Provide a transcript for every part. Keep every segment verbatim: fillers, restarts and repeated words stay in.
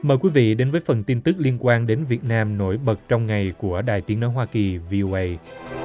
Mời quý vị đến với phần tin tức liên quan đến Việt Nam nổi bật trong ngày của Đài Tiếng nói Hoa Kỳ vê o a.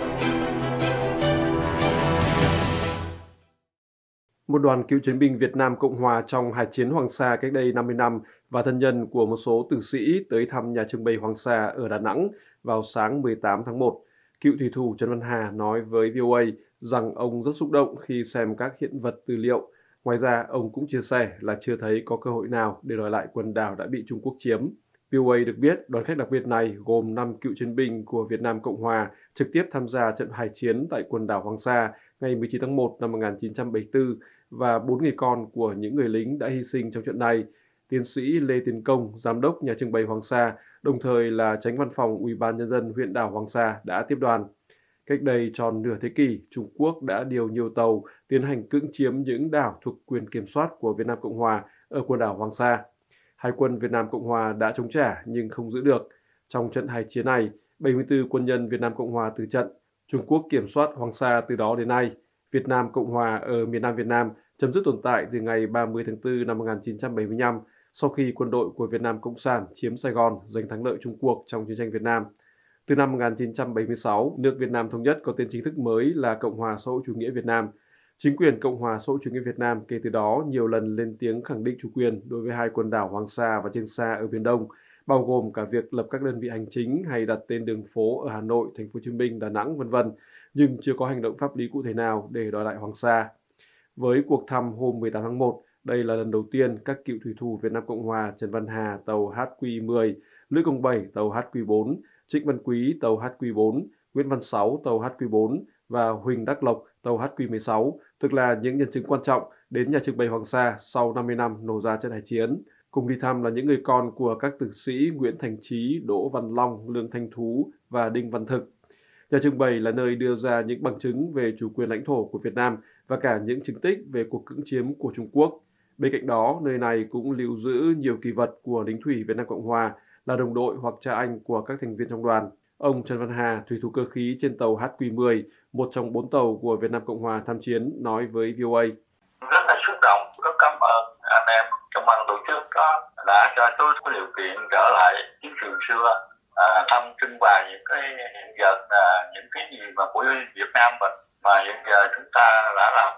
Một đoàn cựu chiến binh Việt Nam Cộng Hòa trong Hải chiến Hoàng Sa cách đây năm mươi năm và thân nhân của một số tử sĩ tới thăm nhà trưng bày Hoàng Sa ở Đà Nẵng vào sáng mười tám tháng một. Cựu thủy thủ Trần Văn Hà nói với vê o a rằng ông rất xúc động khi xem các hiện vật tư liệu. Ngoài ra, ông cũng chia sẻ là chưa thấy có cơ hội nào để đòi lại quần đảo đã bị Trung Quốc chiếm. vê o a được biết, đoàn khách đặc biệt này gồm năm cựu chiến binh của Việt Nam Cộng Hòa trực tiếp tham gia trận hải chiến tại quần đảo Hoàng Sa ngày mười chín tháng một năm một nghìn chín trăm bảy mươi tư và bốn người con của những người lính đã hy sinh trong trận này. Tiến sĩ Lê Tiến Công, giám đốc nhà trưng bày Hoàng Sa, đồng thời là chánh văn phòng Ủy ban Nhân dân huyện đảo Hoàng Sa đã tiếp đoàn. Cách đây tròn nửa thế kỷ, Trung Quốc đã điều nhiều tàu tiến hành cưỡng chiếm những đảo thuộc quyền kiểm soát của Việt Nam Cộng Hòa ở quần đảo Hoàng Sa. Hải quân Việt Nam Cộng Hòa đã chống trả nhưng không giữ được. Trong trận hải chiến này, bảy mươi tư quân nhân Việt Nam Cộng Hòa từ trận. Trung Quốc kiểm soát Hoàng Sa từ đó đến nay. Việt Nam Cộng Hòa ở miền Nam Việt Nam chấm dứt tồn tại từ ngày ba mươi tháng tư năm một nghìn chín trăm bảy mươi lăm sau khi quân đội của Việt Nam Cộng sản chiếm Sài Gòn giành thắng lợi Trung Quốc trong chiến tranh Việt Nam. Từ năm một nghìn chín trăm bảy mươi sáu, nước Việt Nam Thống nhất có tên chính thức mới là Cộng hòa xã hội chủ nghĩa Việt Nam. Chính quyền Cộng hòa xã hội chủ nghĩa Việt Nam kể từ đó nhiều lần lên tiếng khẳng định chủ quyền đối với hai quần đảo Hoàng Sa và Trường Sa ở Biển Đông, bao gồm cả việc lập các đơn vị hành chính hay đặt tên đường phố ở Hà Nội, Thành phố Hồ Chí Minh, Đà Nẵng, vân vân, nhưng chưa có hành động pháp lý cụ thể nào để đòi lại Hoàng Sa. Với cuộc thăm hôm mười tám tháng một, đây là lần đầu tiên các cựu thủy thủ Việt Nam Cộng Hòa Trần Văn Hà tàu H Q mười, Lữ Công Bảy tàu H Q bốn, Trịnh Văn Quý tàu H Q bốn, Nguyễn Văn Sáu tàu H Q bốn và Huỳnh Đắc Lộc tàu H Q mười sáu, tức là những nhân chứng quan trọng đến nhà trưng bày Hoàng Sa sau năm mươi năm nổ ra trận hải chiến. Cùng đi thăm là những người con của các tử sĩ Nguyễn Thành Trí, Đỗ Văn Long, Lương Thanh Thú và Đinh Văn Thực. Nhà trưng bày là nơi đưa ra những bằng chứng về chủ quyền lãnh thổ của Việt Nam và cả những chứng tích về cuộc cưỡng chiếm của Trung Quốc. Bên cạnh đó, nơi này cũng lưu giữ nhiều kỷ vật của lính thủy Việt Nam Cộng Hòa, là đồng đội hoặc cha anh của các thành viên trong đoàn. Ông Trần Văn Hà, thủy thủ cơ khí trên tàu H Q mười, một trong bốn tàu của Việt Nam Cộng Hòa tham chiến, nói với vê o a. Rất là xúc động, rất cảm ơn anh em trong ban tổ chức đó đã cho tôi có điều kiện trở lại chiến trường xưa, à, thăm trưng bày những cái hiện vật, à, những cái gì mà của Việt Nam mình mà hiện giờ chúng ta đã làm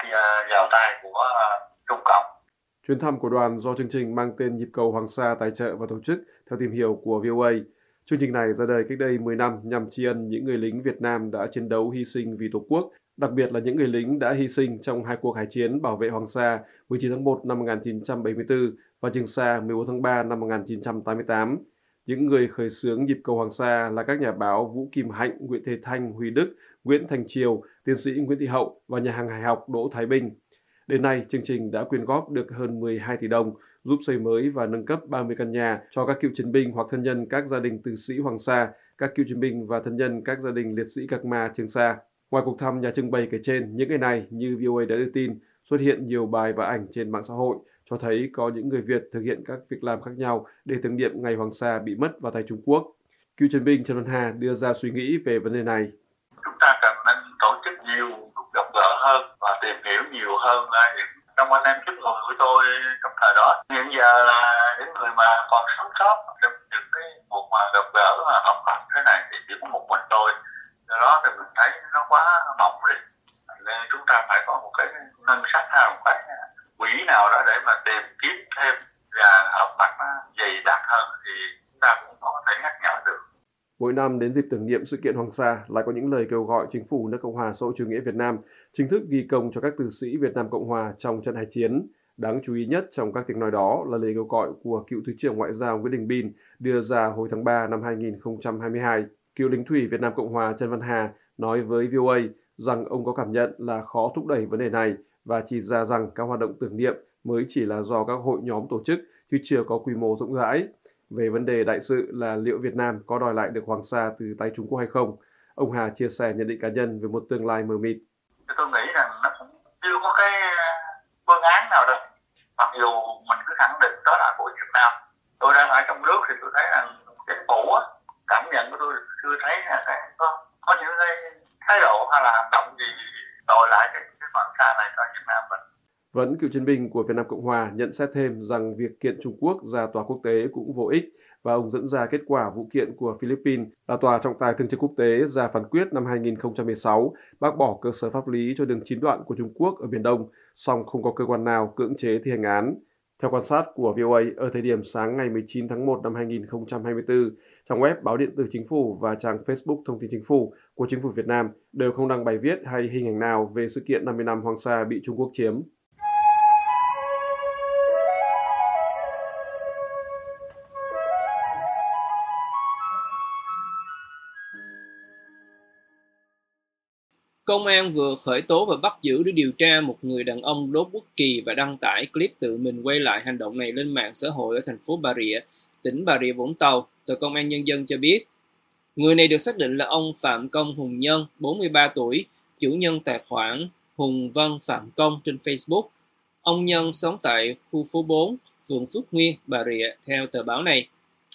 vào tay của Trung Cộng. Chuyến thăm của đoàn do chương trình mang tên Nhịp cầu Hoàng Sa tài trợ và tổ chức theo tìm hiểu của vê o a. Chương trình này ra đời cách đây mười năm nhằm tri ân những người lính Việt Nam đã chiến đấu hy sinh vì Tổ quốc, đặc biệt là những người lính đã hy sinh trong hai cuộc hải chiến bảo vệ Hoàng Sa mười chín tháng một năm một nghìn chín trăm bảy mươi tư và Trường Sa mười bốn tháng ba năm một nghìn chín trăm tám mươi tám. Những người khởi xướng Nhịp cầu Hoàng Sa là các nhà báo Vũ Kim Hạnh, Nguyễn Thế Thanh, Huy Đức, Nguyễn Thành Triều, tiến sĩ Nguyễn Thị Hậu và nhà hàng hải học Đỗ Thái Bình. Đến nay, chương trình đã quyên góp được hơn mười hai tỷ đồng, giúp xây mới và nâng cấp ba mươi căn nhà cho các cựu chiến binh hoặc thân nhân các gia đình tử sĩ Hoàng Sa, các cựu chiến binh và thân nhân các gia đình liệt sĩ Gạc Ma, Trường Sa. Ngoài cuộc thăm nhà trưng bày kể trên, những ngày này, như vê o a đã đưa tin, xuất hiện nhiều bài và ảnh trên mạng xã hội cho thấy có những người Việt thực hiện các việc làm khác nhau để tưởng niệm ngày Hoàng Sa bị mất vào tay Trung Quốc. Cựu chiến binh Trần Văn Hà đưa ra suy nghĩ về vấn đề này. Chúng ta cần nên tổ chức nhiều cuộc gặp gỡ hơn và tìm hiểu nhiều hơn những trong anh em chức người của tôi trong thời đó. Hiện giờ là những người mà còn sống sót trong những cái cuộc mà gặp gỡ mà học tập thế này thì chỉ có một mình tôi. Do đó thì mình thấy nó quá mỏng đi. Nên chúng ta phải có một cái ngân sách hay một cái quỹ nào đó để mà tìm kiếm thêm và học tập dày đặc hơn thì chúng ta cũng có thể nhắc nhở được. Mỗi năm đến dịp tưởng niệm sự kiện Hoàng Sa lại có những lời kêu gọi chính phủ nước Cộng hòa xã hội chủ nghĩa Việt Nam chính thức ghi công cho các tử sĩ Việt Nam Cộng Hòa trong trận hải chiến. Đáng chú ý nhất trong các tiếng nói đó là lời kêu gọi của cựu Thứ trưởng Ngoại giao Nguyễn Đình Bin đưa ra hồi tháng ba năm hai nghìn không trăm hai mươi hai. Cựu lính thủy Việt Nam Cộng Hòa Trần Văn Hà nói với vê o a rằng ông có cảm nhận là khó thúc đẩy vấn đề này và chỉ ra rằng các hoạt động tưởng niệm mới chỉ là do các hội nhóm tổ chức chứ chưa có quy mô rộng rãi. Về vấn đề đại sự là liệu Việt Nam có đòi lại được Hoàng Sa từ tay Trung Quốc hay không, ông Hà chia sẻ nhận định cá nhân về một tương lai mờ mịt. Tôi nghĩ rằng nó cũng chưa có cái phương án nào đâu. Mặc dù mình cứ khẳng định đó là của Việt Nam. Tôi đang ở trong nước thì tôi thấy rằng chính phủ á, cảm nhận của tôi chưa thấy là cái có, có những cái thái độ hay là hành động gì đòi lại cái, cái Hoàng Sa này cho Việt Nam mình. Vẫn cựu chiến binh của Việt Nam Cộng Hòa nhận xét thêm rằng việc kiện Trung Quốc ra tòa quốc tế cũng vô ích và ông dẫn ra kết quả vụ kiện của Philippines là Tòa trọng tài thương trực quốc tế ra phán quyết năm hai nghìn không trăm mười sáu bác bỏ cơ sở pháp lý cho đường chín đoạn của Trung Quốc ở Biển Đông, song không có cơ quan nào cưỡng chế thi hành án. Theo quan sát của vê o a ở thời điểm sáng ngày mười chín tháng một năm hai nghìn không trăm hai mươi tư, trang web Báo điện tử Chính phủ và trang Facebook Thông tin Chính phủ của Chính phủ Việt Nam đều không đăng bài viết hay hình ảnh nào về sự kiện năm mươi năm Hoàng Sa bị Trung Quốc chiếm. Công an vừa khởi tố và bắt giữ để điều tra một người đàn ông đốt quốc kỳ và đăng tải clip tự mình quay lại hành động này lên mạng xã hội ở thành phố Bà Rịa, tỉnh Bà Rịa Vũng Tàu, tờ Công an Nhân dân cho biết. Người này được xác định là ông Phạm Công Hùng Nhân, bốn mươi ba tuổi, chủ nhân tài khoản Hùng Vân Phạm Công trên Facebook. Ông Nhân sống tại khu phố bốn, phường Phước Nguyên, Bà Rịa, theo tờ báo này.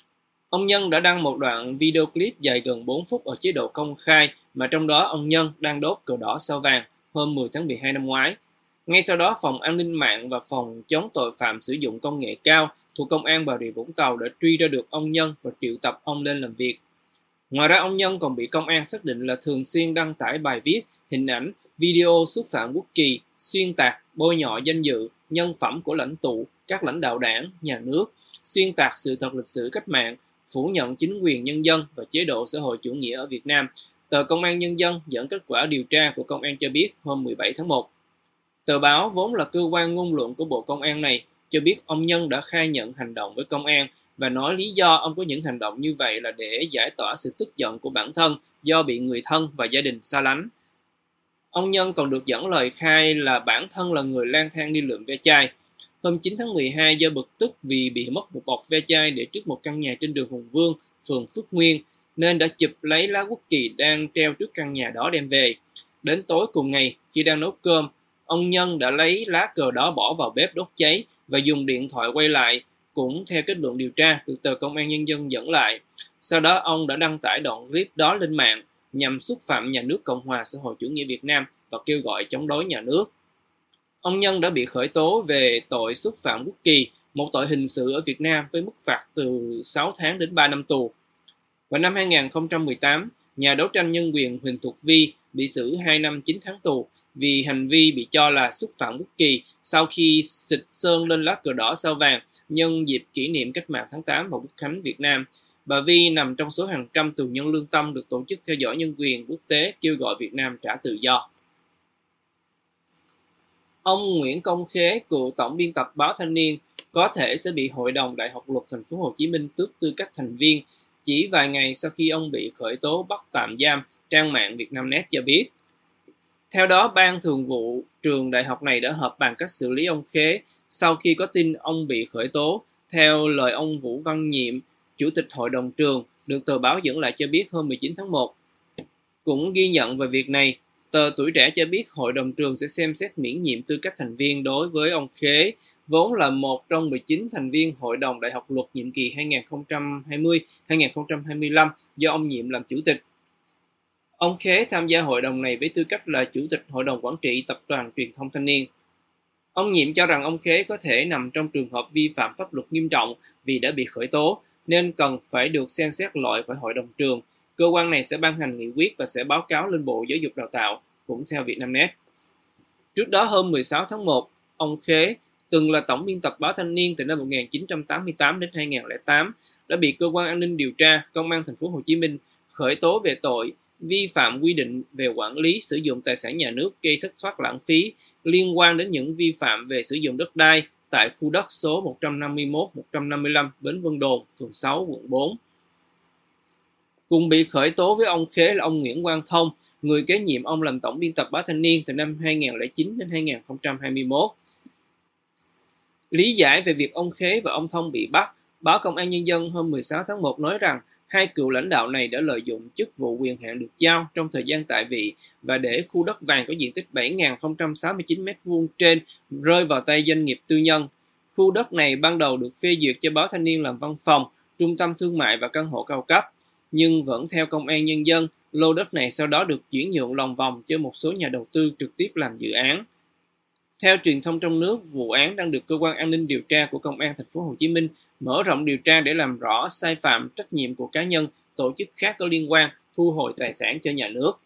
Ông Nhân đã đăng một đoạn video clip dài gần bốn phút ở chế độ công khai mà trong đó ông Nhân đang đốt cờ đỏ sao vàng hôm mười tháng mười hai năm ngoái. Ngay sau đó, Phòng An ninh mạng và Phòng chống tội phạm sử dụng công nghệ cao thuộc Công an Bà Rịa Vũng Tàu đã truy ra được ông Nhân và triệu tập ông lên làm việc. Ngoài ra, ông Nhân còn bị công an xác định là thường xuyên đăng tải bài viết, hình ảnh, video xúc phạm quốc kỳ, xuyên tạc, bôi nhọ danh dự, nhân phẩm của lãnh tụ, các lãnh đạo đảng, nhà nước, xuyên tạc sự thật lịch sử cách mạng, phủ nhận chính quyền nhân dân và chế độ xã hội chủ nghĩa ở Việt Nam. Tờ Công an Nhân dân dẫn kết quả điều tra của công an cho biết hôm mười bảy tháng một. Tờ báo vốn là cơ quan ngôn luận của Bộ Công an này cho biết ông Nhân đã khai nhận hành động với công an và nói lý do ông có những hành động như vậy là để giải tỏa sự tức giận của bản thân do bị người thân và gia đình xa lánh. Ông Nhân còn được dẫn lời khai là bản thân là người lang thang đi lượm ve chai. Hôm chín tháng mười hai, do bực tức vì bị mất một bọc ve chai để trước một căn nhà trên đường Hùng Vương, phường Phước Nguyên, nên đã chụp lấy lá quốc kỳ đang treo trước căn nhà đó đem về. Đến tối cùng ngày, khi đang nấu cơm, ông Nhân đã lấy lá cờ đó bỏ vào bếp đốt cháy và dùng điện thoại quay lại, cũng theo kết luận điều tra được tờ Công an Nhân dân dẫn lại. Sau đó, ông đã đăng tải đoạn clip đó lên mạng nhằm xúc phạm nhà nước Cộng hòa xã hội chủ nghĩa Việt Nam và kêu gọi chống đối nhà nước. Ông Nhân đã bị khởi tố về tội xúc phạm quốc kỳ, một tội hình sự ở Việt Nam với mức phạt từ sáu tháng đến ba năm tù. Vào năm hai nghìn không trăm mười tám, nhà đấu tranh nhân quyền Huỳnh Thục Vy bị xử hai năm chín tháng tù vì hành vi bị cho là xúc phạm quốc kỳ sau khi xịt sơn lên lá cờ đỏ sao vàng nhân dịp kỷ niệm cách mạng tháng tám và Quốc khánh Việt Nam. Bà Vy nằm trong số hàng trăm tù nhân lương tâm được tổ chức theo dõi nhân quyền quốc tế kêu gọi Việt Nam trả tự do. Ông Nguyễn Công Khế, cựu tổng biên tập báo Thanh niên, có thể sẽ bị Hội đồng Đại học Luật Thành phố Hồ Chí Minh tước tư cách thành viên chỉ vài ngày sau khi ông bị khởi tố bắt tạm giam, trang mạng Vietnamnet cho biết. Theo đó, Ban Thường vụ trường đại học này đã họp bàn cách xử lý ông Khế sau khi có tin ông bị khởi tố. Theo lời ông Vũ Văn Nhiệm, Chủ tịch Hội đồng trường, được tờ báo dẫn lại cho biết hôm mười chín tháng một. Cũng ghi nhận về việc này, tờ Tuổi Trẻ cho biết Hội đồng trường sẽ xem xét miễn nhiệm tư cách thành viên đối với ông Khế, vốn là một trong mười chín thành viên Hội đồng Đại học Luật nhiệm kỳ hai nghìn không trăm hai mươi đến hai nghìn không trăm hai mươi lăm do ông Nhiệm làm chủ tịch. Ông Khế tham gia hội đồng này với tư cách là Chủ tịch Hội đồng Quản trị Tập đoàn Truyền thông Thanh niên. Ông Nhiệm cho rằng ông Khế có thể nằm trong trường hợp vi phạm pháp luật nghiêm trọng vì đã bị khởi tố, nên cần phải được xem xét loại khỏi hội đồng trường. Cơ quan này sẽ ban hành nghị quyết và sẽ báo cáo lên Bộ Giáo dục Đào tạo, cũng theo Vietnamnet. Trước đó hôm mười sáu tháng một, ông Khế, từng là tổng biên tập báo Thanh niên từ năm một nghìn chín trăm tám mươi tám đến hai nghìn không trăm lẻ tám, đã bị cơ quan an ninh điều tra Công an Thành phố Hồ Chí Minh khởi tố về tội vi phạm quy định về quản lý sử dụng tài sản nhà nước gây thất thoát lãng phí liên quan đến những vi phạm về sử dụng đất đai tại khu đất số một trăm năm mươi mốt một trăm năm mươi lăm Bến Vân Đồn, phường sáu, quận bốn. Cùng bị khởi tố với ông Khế là ông Nguyễn Quang Thông, người kế nhiệm ông làm tổng biên tập báo Thanh niên từ năm hai nghìn không trăm lẻ chín đến hai nghìn không trăm hai mươi mốt. Lý giải về việc ông Khế và ông Thông bị bắt, báo Công an Nhân dân hôm mười sáu tháng một nói rằng hai cựu lãnh đạo này đã lợi dụng chức vụ quyền hạn được giao trong thời gian tại vị và để khu đất vàng có diện tích bảy nghìn không trăm sáu mươi chín mét vuông trên rơi vào tay doanh nghiệp tư nhân. Khu đất này ban đầu được phê duyệt cho báo Thanh niên làm văn phòng, trung tâm thương mại và căn hộ cao cấp, nhưng vẫn theo Công an Nhân dân, lô đất này sau đó được chuyển nhượng lòng vòng cho một số nhà đầu tư trực tiếp làm dự án. Theo truyền thông trong nước, vụ án đang được cơ quan an ninh điều tra của Công an Thành phố Hồ Chí Minh mở rộng điều tra để làm rõ sai phạm, trách nhiệm của cá nhân, tổ chức khác có liên quan, thu hồi tài sản cho nhà nước.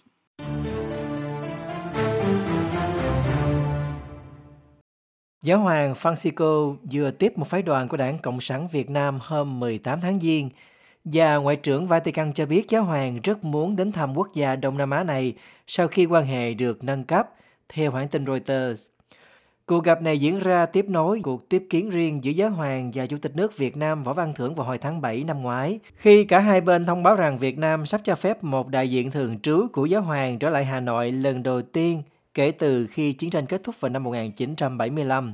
Giáo hoàng Francisco vừa tiếp một phái đoàn của Đảng Cộng sản Việt Nam hôm mười tám tháng Giêng, và Ngoại trưởng Vatican cho biết giáo hoàng rất muốn đến thăm quốc gia Đông Nam Á này sau khi quan hệ được nâng cấp, theo hãng tin Reuters. Cuộc gặp này diễn ra tiếp nối cuộc tiếp kiến riêng giữa giáo hoàng và Chủ tịch nước Việt Nam Võ Văn Thưởng vào hồi tháng bảy năm ngoái, khi cả hai bên thông báo rằng Việt Nam sắp cho phép một đại diện thường trú của giáo hoàng trở lại Hà Nội lần đầu tiên kể từ khi chiến tranh kết thúc vào năm một nghìn chín trăm bảy mươi lăm.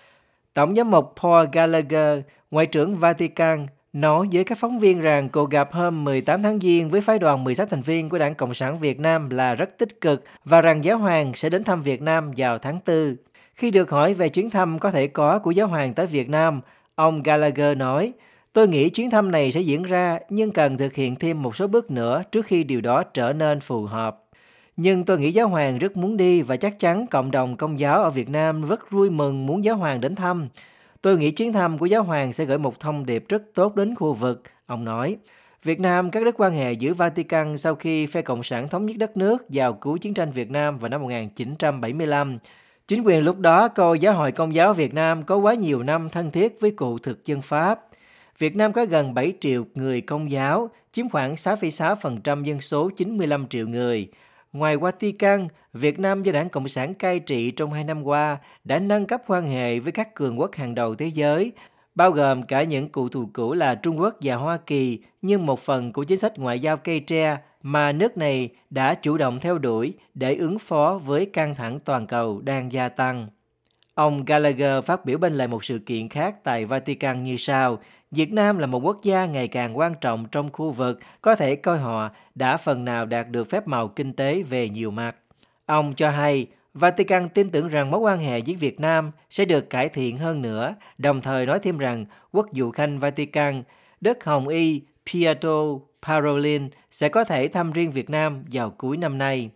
Tổng giám mục Paul Gallagher, Ngoại trưởng Vatican, nói với các phóng viên rằng cuộc gặp hôm mười tám tháng Giêng với phái đoàn mười sáu thành viên của Đảng Cộng sản Việt Nam là rất tích cực và rằng giáo hoàng sẽ đến thăm Việt Nam vào tháng tư. Khi được hỏi về chuyến thăm có thể có của giáo hoàng tới Việt Nam, ông Gallagher nói, tôi nghĩ chuyến thăm này sẽ diễn ra nhưng cần thực hiện thêm một số bước nữa trước khi điều đó trở nên phù hợp. Nhưng tôi nghĩ giáo hoàng rất muốn đi và chắc chắn cộng đồng Công giáo ở Việt Nam rất vui mừng muốn giáo hoàng đến thăm. Tôi nghĩ chuyến thăm của giáo hoàng sẽ gửi một thông điệp rất tốt đến khu vực, ông nói. Việt Nam cắt đứt quan hệ giữa Vatican sau khi phe Cộng sản thống nhất đất nước vào cuối chiến tranh Việt Nam vào năm một nghìn chín trăm bảy mươi lăm. Chính quyền lúc đó coi Giáo hội Công giáo Việt Nam có quá nhiều năm thân thiết với cụ thực dân Pháp. Việt Nam có gần bảy triệu người Công giáo, chiếm khoảng sáu phẩy sáu phần trăm dân số chín mươi lăm triệu người. Ngoài Vatican, Việt Nam do Đảng Cộng sản cai trị trong hai năm qua đã nâng cấp quan hệ với các cường quốc hàng đầu thế giới, bao gồm cả những cựu thù cũ là Trung Quốc và Hoa Kỳ, như một phần của chính sách ngoại giao cây tre mà nước này đã chủ động theo đuổi để ứng phó với căng thẳng toàn cầu đang gia tăng. Ông Gallagher phát biểu bên lề một sự kiện khác tại Vatican như sau: Việt Nam là một quốc gia ngày càng quan trọng trong khu vực, có thể coi họ đã phần nào đạt được phép màu kinh tế về nhiều mặt. Ông cho hay, Vatican tin tưởng rằng mối quan hệ với Việt Nam sẽ được cải thiện hơn nữa, đồng thời nói thêm rằng quốc vụ khanh Vatican, Đức Hồng Y Pietro Parolin sẽ có thể thăm riêng Việt Nam vào cuối năm nay.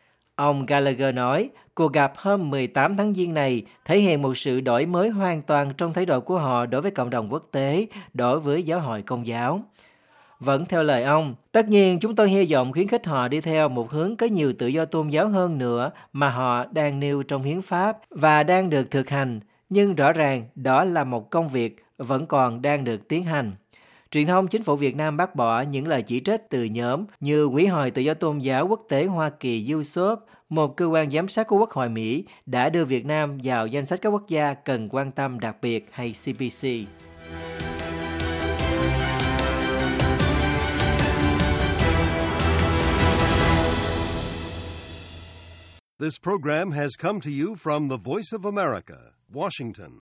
Ông Gallagher nói, cuộc gặp hôm mười tám tháng Giêng này thể hiện một sự đổi mới hoàn toàn trong thái độ của họ đối với cộng đồng quốc tế, đối với giáo hội Công giáo. Vẫn theo lời ông, tất nhiên chúng tôi hy vọng khuyến khích họ đi theo một hướng có nhiều tự do tôn giáo hơn nữa mà họ đang nêu trong hiến pháp và đang được thực hành, nhưng rõ ràng đó là một công việc vẫn còn đang được tiến hành. Truyền thông chính phủ Việt Nam bác bỏ những lời chỉ trích từ nhóm như Quỹ hội Tự do Tôn giáo Quốc tế Hoa Kỳ u ét o pê, một cơ quan giám sát của Quốc hội Mỹ, đã đưa Việt Nam vào danh sách các quốc gia cần quan tâm đặc biệt hay xê pê xê. This program has come to you from the Voice of America, Washington.